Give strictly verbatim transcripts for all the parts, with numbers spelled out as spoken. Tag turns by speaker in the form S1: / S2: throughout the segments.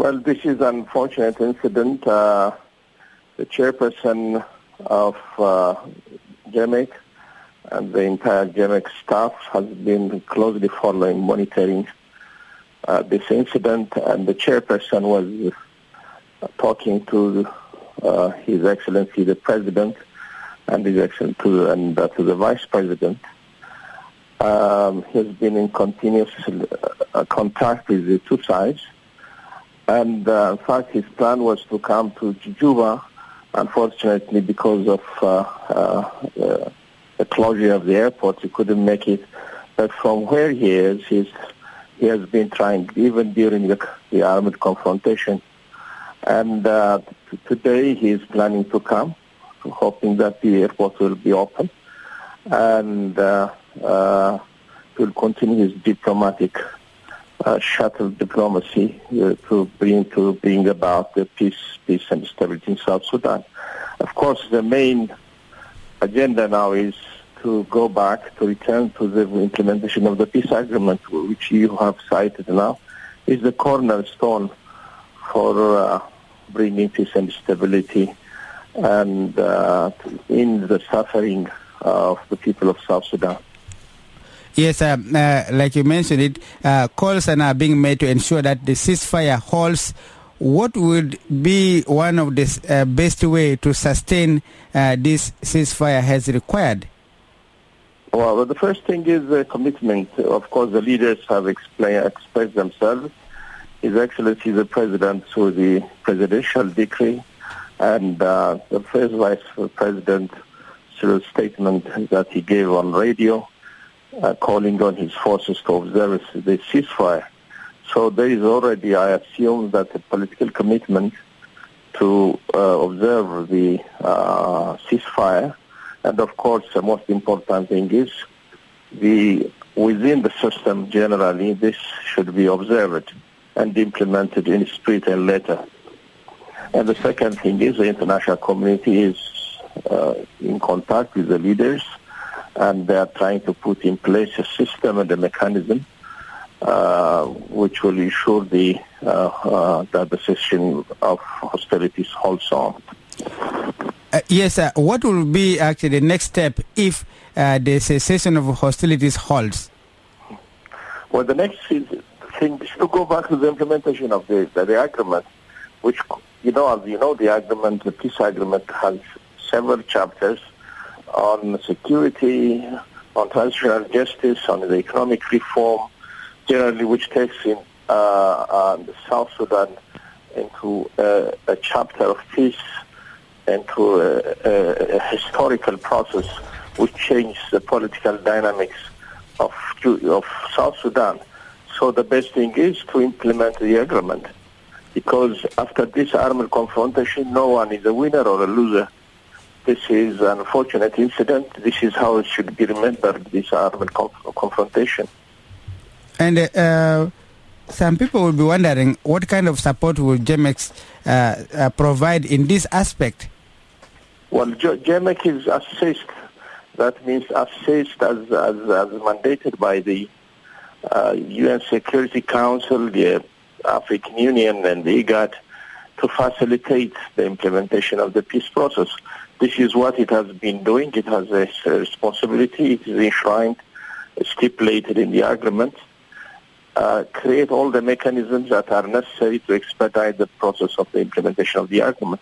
S1: Well, this is an unfortunate incident. Uh, the chairperson of uh, J M E C and the entire J M E C staff has been closely following, monitoring uh, this incident, and the chairperson was uh, talking to uh, His Excellency the President and His Excellency to, and uh, to the Vice President. Um, he has been in continuous uh, contact with the two sides. And uh, in fact, his plan was to come to Juba. Unfortunately, because of uh, uh, uh, the closure of the airport, he couldn't make it. But from where he is, he's, he has been trying, even during the, the armed confrontation. And uh, t- today he is planning to come, hoping that the airport will be open. And uh, uh, will continue his diplomatic Uh, shuttle diplomacy uh, to bring to bring about the peace, peace and stability in South Sudan. Of course, the main agenda now is to go back, to return to the implementation of the peace agreement, which you have cited now, is the cornerstone for uh, bringing peace and stability and uh, in the suffering of the people of South Sudan.
S2: Yes, uh, uh, like you mentioned it, uh, calls are now being made to ensure that the ceasefire holds. What would be one of the uh, best way to sustain uh, this ceasefire has required?
S1: Well, the first thing is the commitment. Of course, the leaders have explained, expressed themselves. His Excellency the President through the presidential decree, and uh, the first Vice President through a statement that he gave on radio, Uh, calling on his forces to observe the ceasefire. So there is already, I assume, that a political commitment to uh, observe the uh, ceasefire. And of course, the most important thing is the within the system generally, this should be observed and implemented in spirit and letter. And the second thing is the international community is uh, in contact with the leaders, and they are trying to put in place a system and a mechanism uh, which will ensure the uh, uh, that the cessation of hostilities holds on.
S2: Uh, yes, uh, what will be actually the next step if uh, the cessation of hostilities holds?
S1: Well, the next thing is to go back to the implementation of the, the, the agreement, which, you know, as you know, the agreement, the peace agreement has several chapters on security, on transitional justice, on the economic reform, generally which takes in uh, uh, South Sudan into uh, a chapter of peace, into a, a, a historical process which changed the political dynamics of, of South Sudan. So the best thing is to implement the agreement, because after this armed confrontation, no one is a winner or a loser. This is an unfortunate incident. This is how it should be remembered, this armed conf- confrontation.
S2: And uh, some people will be wondering what kind of support will J M E C uh, uh, provide in this aspect?
S1: Well, J- JMEC is assessed. That means assessed as, as, as mandated by the uh, U N Security Council, the African Union, and the IGAD to facilitate the implementation of the peace process. This is what it has been doing. It has a responsibility. It is enshrined, stipulated in the agreement. Uh, create all the mechanisms that are necessary to expedite the process of the implementation of the agreement.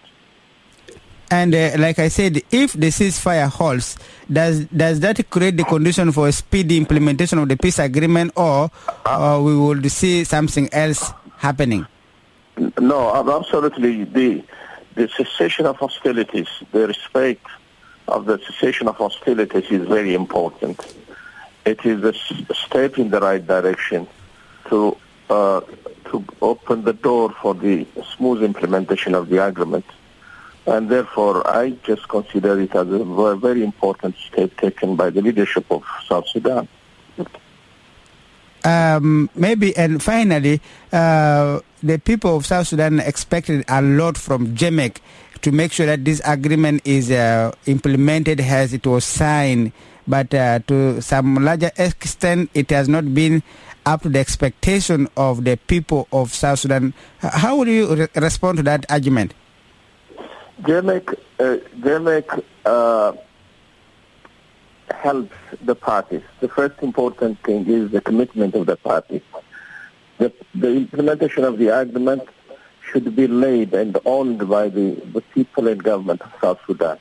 S2: And uh, like I said, if the ceasefire holds, does does that create the condition for a speedy implementation of the peace agreement, or, or we will see something else happening?
S1: No, absolutely. The The cessation of hostilities, the respect of the cessation of hostilities is very important. It is a step in the right direction to uh, to open the door for the smooth implementation of the agreement. And therefore, I just consider it as a very important step taken by the leadership of South Sudan.
S2: Um, maybe, and finally, uh, the people of South Sudan expected a lot from J M E C to make sure that this agreement is uh, implemented as it was signed, but uh, to some larger extent, it has not been up to the expectation of the people of South Sudan. How would you re- respond to that argument?
S1: J M E C, uh, J M E C uh, helps the parties. The first important thing is the commitment of the parties. The, the implementation of the agreement should be laid and owned by the, the people and government of South Sudan.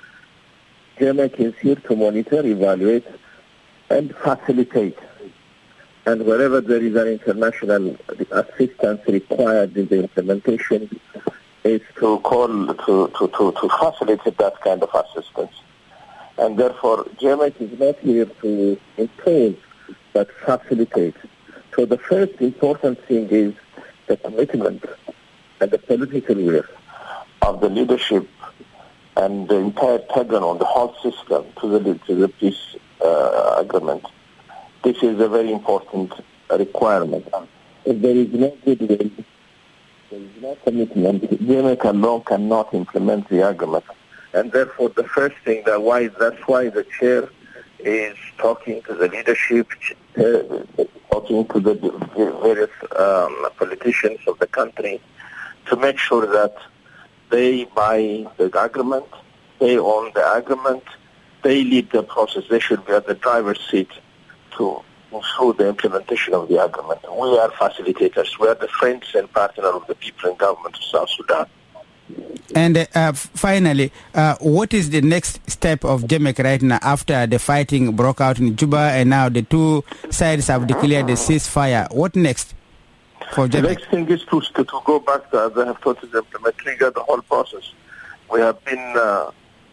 S1: J M E C is here to monitor, evaluate, and facilitate. And wherever there is an international assistance required in the implementation, is to call to, to, to, to facilitate that kind of assistance. And therefore, J M E C is not here to impose, but facilitate. So the first important thing is the commitment and the political will of the leadership and the entire Pentagon, the whole system to the to the peace uh, agreement. This is a very important requirement. If there is no goodwill, there is no commitment, J M E C alone cannot implement the agreement. And therefore, the first thing that why that's why the chair is talking to the leadership, uh, talking to the various um, politicians of the country to make sure that they buy the agreement, they own the agreement, they lead the process. They should be at the driver's seat to ensure the implementation of the agreement. We are facilitators. We are the friends and partners of the people and government of South Sudan.
S2: And uh, finally, uh, what is the next step of J M E C right now after the fighting broke out in Juba and now the two sides have declared the ceasefire? What next for J M E C?
S1: The next thing is to, to, to go back to, as I have told you, to implement, trigger the whole process. We have been, uh,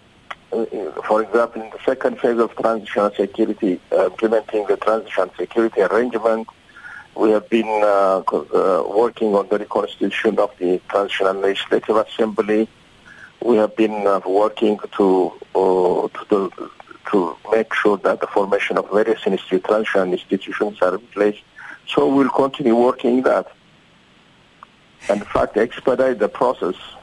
S1: for example, in the second phase of transitional security, uh, implementing the transitional security arrangement. We have been uh, uh, working on the reconstitution of the Transitional Legislative Assembly. We have been uh, working to uh, to, the, to make sure that the formation of various institu- transitional institutions are in place. So we'll continue working that. And in fact, expedite the process